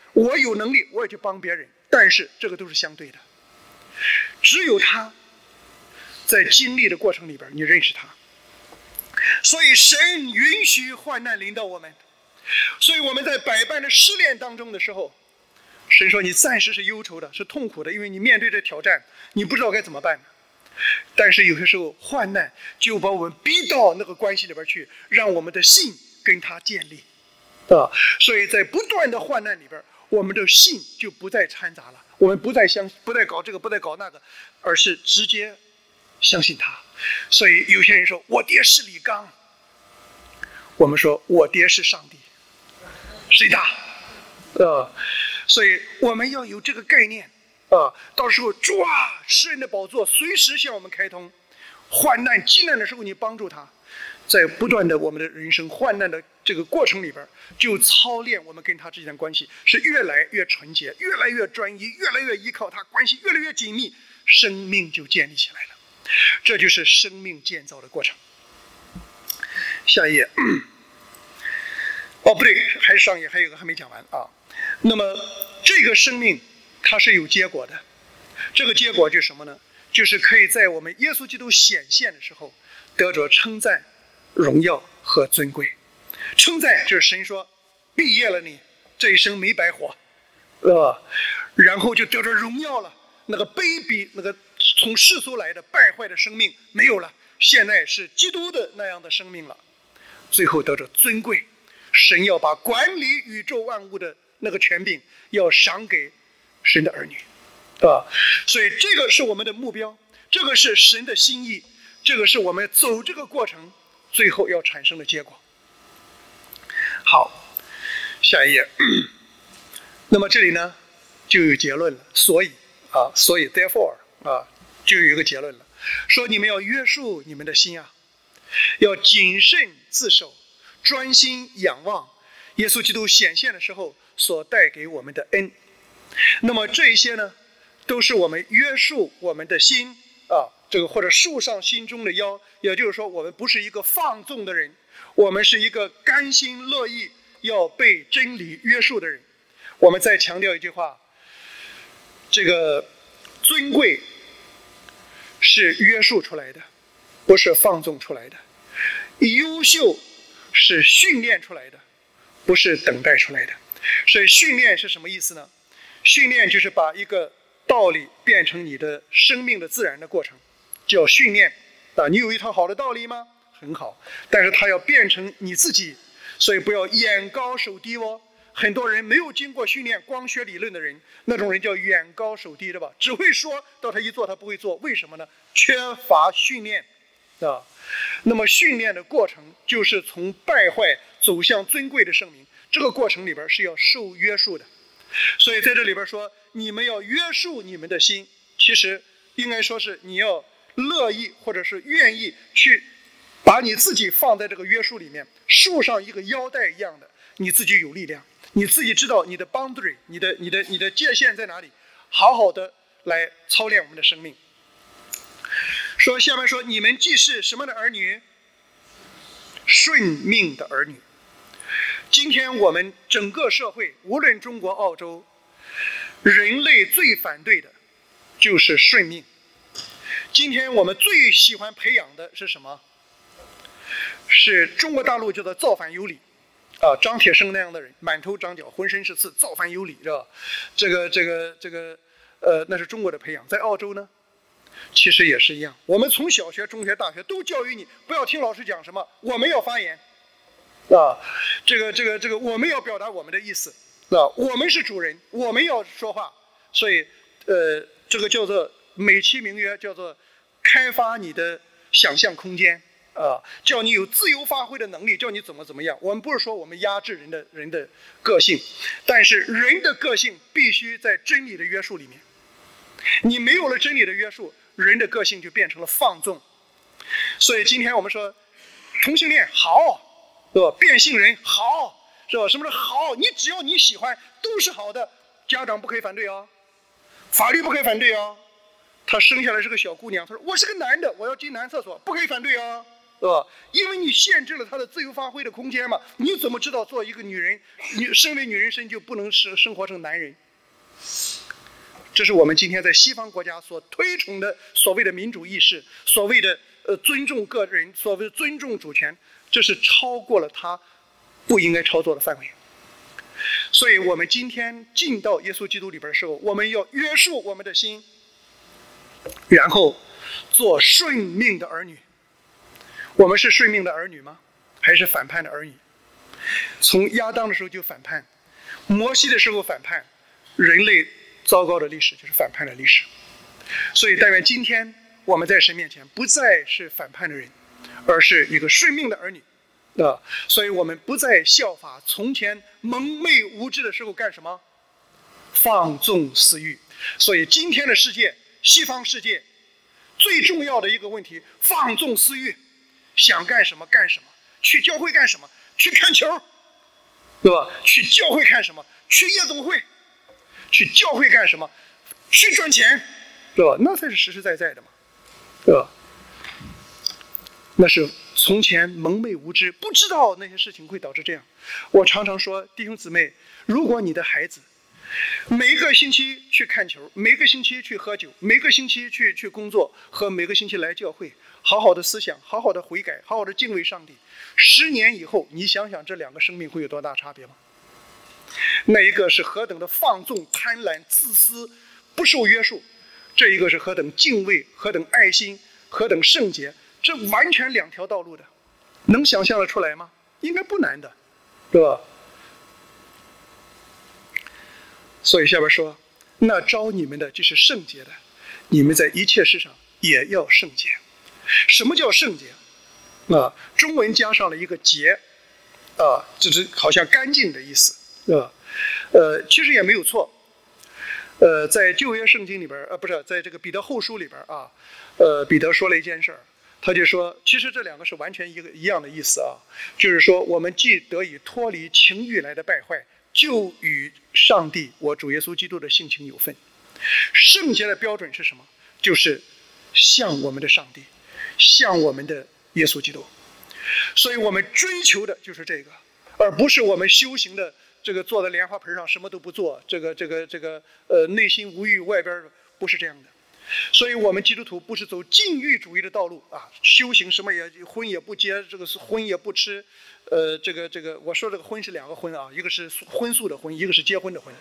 我有能力我也去帮别人，但是这个都是相对的。只有他在经历的过程里边，你认识他。所以神允许患难临到我们，所以我们在百般的试炼当中的时候，神说你暂时是忧愁的，是痛苦的，因为你面对着挑战，你不知道该怎么办。但是有些时候患难就把我们逼到那个关系里边去，让我们的信跟他建立所以在不断的患难里边，我们的信就不再掺杂了，我们不再搞这个，不再搞那个，而是直接相信他。所以有些人说我爹是李刚，我们说我爹是上帝，谁大所以我们要有这个概念到时候主啊，诗人的宝座随时向我们开通，患难极难的时候你帮助他，在不断的我们的人生患难的这个过程里边，就操练我们跟他之间的关系是越来越纯洁，越来越专一，越来越依靠他，关系越来越紧密，生命就建立起来了。这就是生命建造的过程。下一页不对，还是上一页，还有一个还没讲完那么这个生命它是有结果的，这个结果就是什么呢？就是可以在我们耶稣基督显现的时候得着称赞、荣耀和尊贵。称赞就是神说毕业了，你这一生没白活然后就得着荣耀了，那个卑鄙，那个从世俗来的败坏的生命没有了，现在是基督的那样的生命了。最后得着尊贵，神要把管理宇宙万物的那个权柄要赏给神的儿女所以这个是我们的目标，这个是神的心意，这个是我们走这个过程最后要产生的结果。好，下一页那么这里呢就有结论了，所以 therefore 就有一个结论了，说你们要约束你们的心要谨慎自守，专心仰望耶稣基督显现的时候所带给我们的恩。那么这一些呢，都是我们约束我们的心这个或者束上心中的腰，也就是说我们不是一个放纵的人，我们是一个甘心乐意要被真理约束的人。我们再强调一句话，这个尊贵是约束出来的，不是放纵出来的；优秀是训练出来的，不是等待出来的。所以训练是什么意思呢？训练就是把一个道理变成你的生命的自然的过程，叫训练你有一套好的道理吗？很好，但是它要变成你自己，所以不要眼高手低很多人没有经过训练，光学理论的人，那种人叫眼高手低，对吧？只会说到他一做他不会做，为什么呢？缺乏训练那么训练的过程就是从败坏走向尊贵的生命，这个过程里边是要受约束的。所以在这里边说你们要约束你们的心，其实应该说是你要乐意或者是愿意去把你自己放在这个约束里面，束上一个腰带一样的，你自己有力量，你自己知道你的 boundary， 你的界限在哪里，好好的来操练我们的生命。下面说你们既是什么的儿女？顺命的儿女。今天我们整个社会，无论中国澳洲，人类最反对的就是顺命。今天我们最喜欢培养的是什么？是中国大陆叫做造反有理张铁生那样的人，满头长角，浑身是刺，造反有理，是吧？那是中国的培养。在澳洲呢，其实也是一样。我们从小学、中学、大学都教育你不要听老师讲什么，我们要发言这个我们要表达我们的意思我们是主人，我们要说话。所以这个叫做美其名曰叫做开发你的想象空间叫你有自由发挥的能力，叫你怎么样。我们不是说我们压制人的个性，但是人的个性必须在真理的约束里面。你没有了真理的约束，人的个性就变成了放纵。所以今天我们说同性恋好，对吧？变性人好，是吧？什么是好？你只要你喜欢都是好的，家长不可以反对法律不可以反对他生下来是个小姑娘，他说我是个男的，我要进男厕所，不可以反对对吧？因为你限制了她的自由发挥的空间嘛。你怎么知道做一个女人，你身为女人身就不能生活成男人？这是我们今天在西方国家所推崇的所谓的民主意识，所谓的尊重个人，所谓的尊重主权，这是超过了他不应该操作的范围。所以我们今天进到耶稣基督里边的时候，我们要约束我们的心，然后做顺命的儿女。我们是顺命的儿女吗？还是反叛的儿女？从亚当的时候就反叛，摩西的时候反叛，人类糟糕的历史就是反叛的历史。所以但愿今天我们在神面前不再是反叛的人，而是一个顺命的儿女。所以我们不再效法从前蒙昧无知的时候干什么？放纵私欲。所以今天的世界，西方世界最重要的一个问题，放纵私欲，想干什么干什么，去教会干什么？去看球，对吧？去教会看什么？去夜总会。去教会干什么？去赚钱，对吧？那才是实实在在的嘛，对吧？那是从前蒙昧无知，不知道那些事情会导致这样。我常常说，弟兄姊妹，如果你的孩子每个星期去看球，每个星期去喝酒，每个星期去工作，和每个星期来教会，好好的思想，好好的悔改，好好的敬畏上帝，10年以后，你想想这两个生命会有多大差别吗？那一个是何等的放纵、贪婪、自私、不受约束，这一个是何等敬畏、何等爱心、何等圣洁，这完全两条道路的，能想象得出来吗？应该不难的，对吧？所以下边说，那召你们的就是圣洁的，你们在一切事上也要圣洁。什么叫圣洁？中文加上了一个洁，就是好像干净的意思。其实也没有错。在旧约圣经里边，不是在这个彼得后书里边啊，彼得说了一件事儿，他就说，其实这两个是完全一样的意思啊，就是说我们既得以脱离情欲来的败坏，就与上帝我主耶稣基督的性情有分。圣洁的标准是什么？就是像我们的上帝，像我们的耶稣基督。所以我们追求的就是这个，而不是我们修行的这个坐在莲花盆上什么都不做，内心无欲，外边不是这样的。所以我们基督徒不是走禁欲主义的道路啊，修行什么也婚也不结，这个婚也不吃，我说这个婚是两个婚啊，一个是婚素的婚，一个是结婚的婚，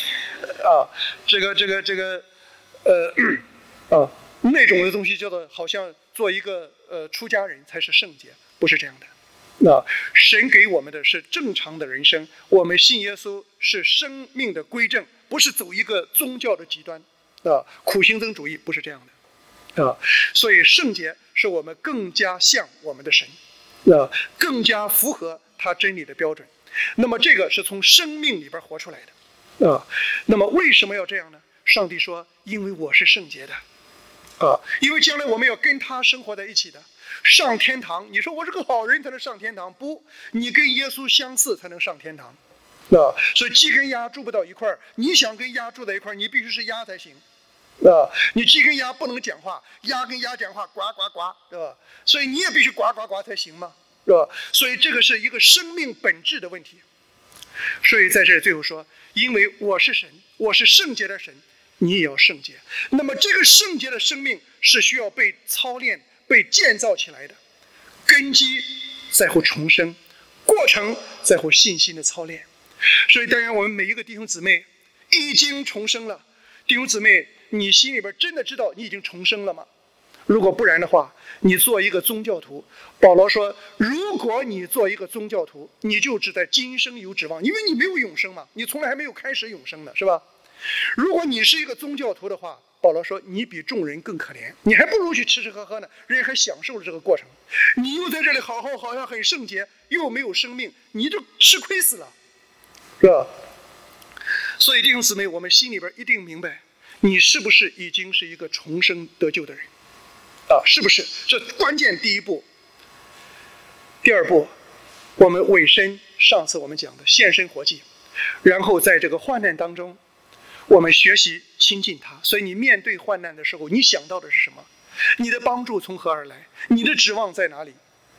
那种的东西叫做好像做一个出家人才是圣洁，不是这样的。神给我们的是正常的人生，我们信耶稣是生命的归正，不是走一个宗教的极端，苦行僧主义不是这样的，所以圣洁是我们更加像我们的神，更加符合他真理的标准。那么这个是从生命里边活出来的，那么为什么要这样呢？上帝说，因为我是圣洁的，因为将来我们要跟他生活在一起的。上天堂，你说我是个好人才能上天堂？不，你跟耶稣相似才能上天堂。所以鸡跟鸭住不到一块儿，你想跟鸭住在一块儿，你必须是鸭才行。你鸡跟鸭不能讲话，鸭跟鸭讲话呱呱呱，对吧？所以你也必须呱呱呱才行嘛，是吧？所以这个是一个生命本质的问题。所以在这里最后说，因为我是神，我是圣洁的神，你也要圣洁。那么这个圣洁的生命是需要被操练、被建造起来的，根基在乎重生，过程在乎信心的操练。所以当然我们每一个弟兄姊妹已经重生了，弟兄姊妹，你心里边真的知道你已经重生了吗？如果不然的话，你做一个宗教徒，保罗说，如果你做一个宗教徒，你就只在今生有指望，因为你没有永生嘛，你从来还没有开始永生呢，是吧？如果你是一个宗教徒的话，保罗说，你比众人更可怜，你还不如去吃吃喝喝呢，人还享受了这个过程，你又在这里好像很圣洁，又没有生命，你就吃亏死了，是吧？所以弟兄姊妹，我们心里边一定明白，你是不是已经是一个重生得救的人是不是？这关键第一步。第二步，我们委身，上次我们讲的献身活祭，然后在这个患难当中，我们学习亲近他。所以你面对患难的时候，你想到的是什么？你的帮助从何而来？你的指望在哪里？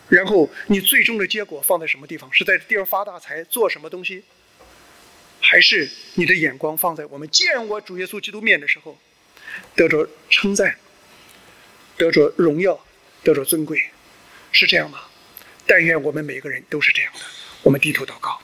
然后你最终的结果放在什么地方？是在地方发大财，做什么东西？还是你的眼光放在我们见我主耶稣基督面的时候，得着称赞，得着荣耀，得着尊贵？是这样吗？但愿我们每个人都是这样的。我们低头祷告。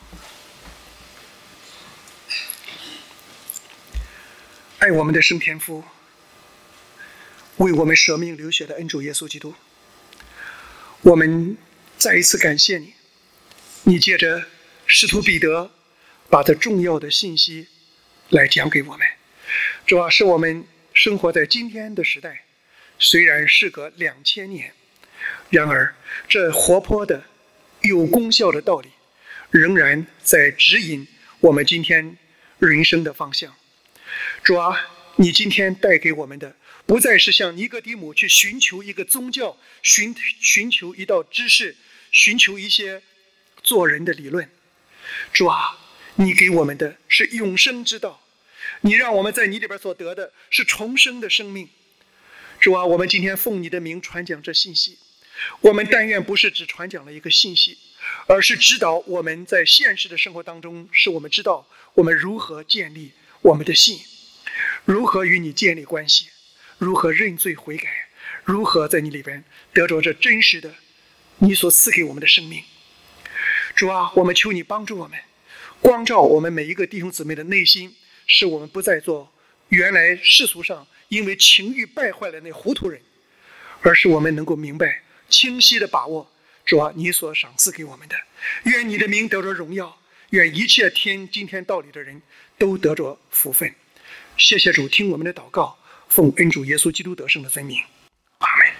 爱我们的圣天父，为我们舍命流血的恩主耶稣基督，我们再一次感谢你，你借着使徒彼得把这重要的信息来讲给我们。主要是我们生活在今天的时代，虽然事隔2000年，然而这活泼的有功效的道理仍然在指引我们今天人生的方向。主啊，你今天带给我们的不再是像尼哥底母去寻求一个宗教，寻求一道知识，寻求一些做人的理论。主啊，你给我们的是永生之道，你让我们在你里边所得的是重生的生命。主啊，我们今天奉你的名传讲这信息，我们但愿不是只传讲了一个信息，而是指导我们在现实的生活当中，使我们知道我们如何建立我们的信，如何与你建立关系，如何认罪悔改，如何在你里边得着这真实的你所赐给我们的生命。主啊，我们求你帮助我们，光照我们每一个弟兄姊妹的内心，使我们不再做原来世俗上因为情欲败坏了那糊涂人，而是我们能够明白，清晰的把握主啊你所赏赐给我们的。愿你的名得着荣耀，愿一切听今天道理的人都得着福分。谢谢主，听我们的祷告，奉恩主耶稣基督得胜的尊名。